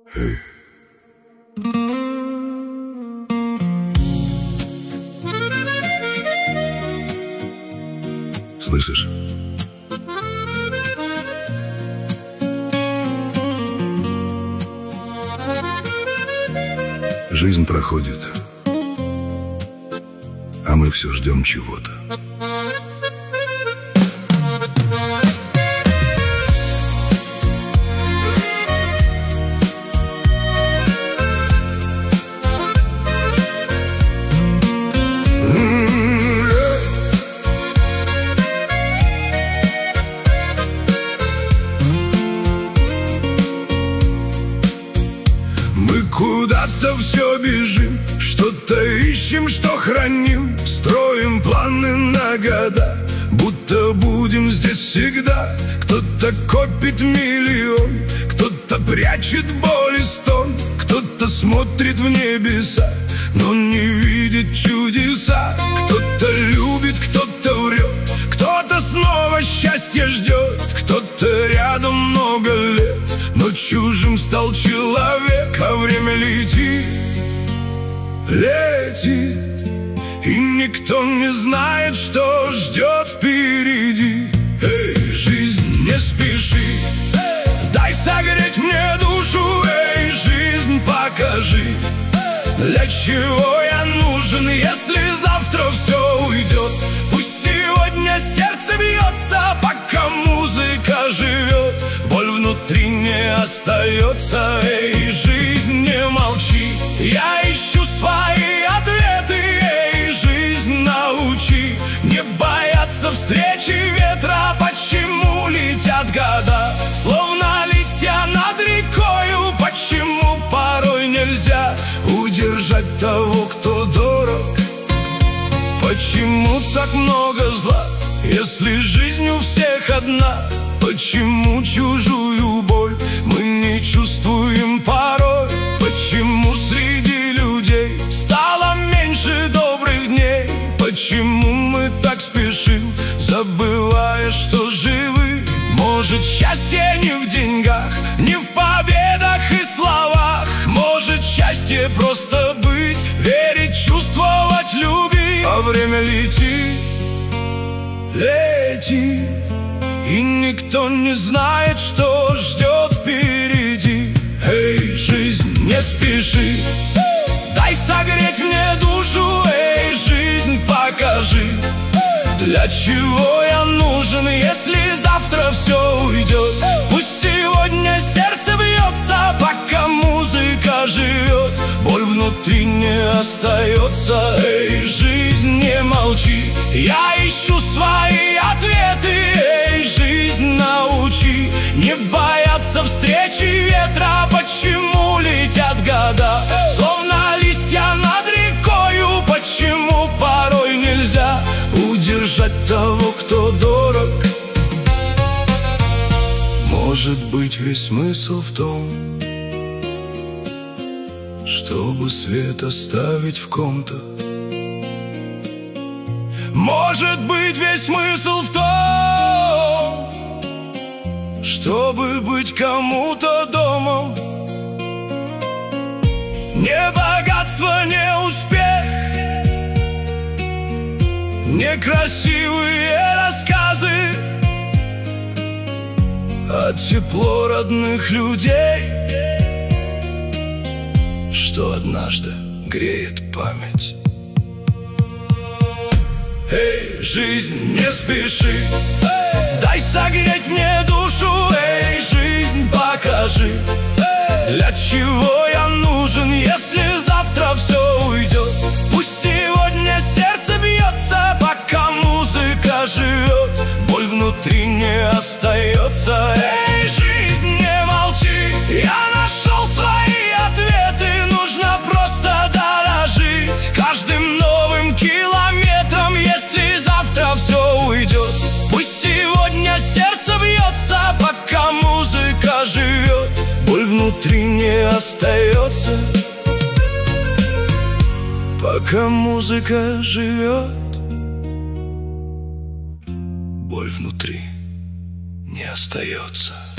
Слышишь? Жизнь проходит, а мы все ждем чего-то. Мы куда-то все бежим, что-то ищем, что храним, строим планы на года, будто будем здесь всегда. Кто-то копит миллион, кто-то прячет боль и стон, кто-то смотрит в небеса, но не видит чудеса. Кто-то любит, кто-то врет, кто-то снова счастье ждет, кто-то рядом много лет, но чужим стал человек. А время летит, летит, и никто не знает, что ждет впереди. Эй, жизнь, не спеши, дай согреть мне душу. Эй, жизнь, покажи, для чего я нужен, если завтра все уйдет. Пусть сегодня сердце бьется, пока музыка живет, боль внутри не остается. Эй, жизнь, не молчи, я ищу свои ответы. Эй, жизнь, научи не бояться встречи ветра. Почему летят года, словно листья над рекою? Почему порой нельзя удержать того, кто дорог? Почему так много зла, если жизнь у всех одна? Почему чужую боль мы не чувствуем порой? Почему среди людей стало меньше добрых дней? Почему мы так спешим, забывая, что живы? Может, счастье не в деньгах, не в победах и словах. Может, счастье просто быть, верить, чувствовать, любить. А время летит, летит, и никто не знает, что ждет впереди. Эй, жизнь, не спеши, дай согреть мне душу. Эй, жизнь, покажи, для чего я нужен, если завтра все уйдет. Пусть сегодня сердце бьется, пока музыка живет, боль внутри не остается. Эй, жизнь, не молчи, я ищу свои ответы. Эй, жизнь, научи не бояться встречи ветра. Почему летят года, словно листья над рекою? Почему порой нельзя удержать того, кто дорог? Может быть, весь смысл в том, чтобы свет оставить в ком-то. Может быть, весь смысл в том, чтобы быть кому-то домом. Не богатство, не успех, не красивые рассказы, а тепло родных людей, что однажды греет память. Эй, жизнь, не спеши, дай согреть мне душу. Эй, жизнь, покажи, для чего я нужен, если завтра все уйдет. Пусть сегодня сердце бьется, пока музыка живет, боль внутри не остается. Эй, жизнь, не молчи, я нашел свои ответы. Нужно просто дорожить каждым новым километром, если завтра все уйдет. Пусть сегодня сердце бьется, пока музыка живет, боль внутри не остается. Пока музыка живет, боль внутри не остается.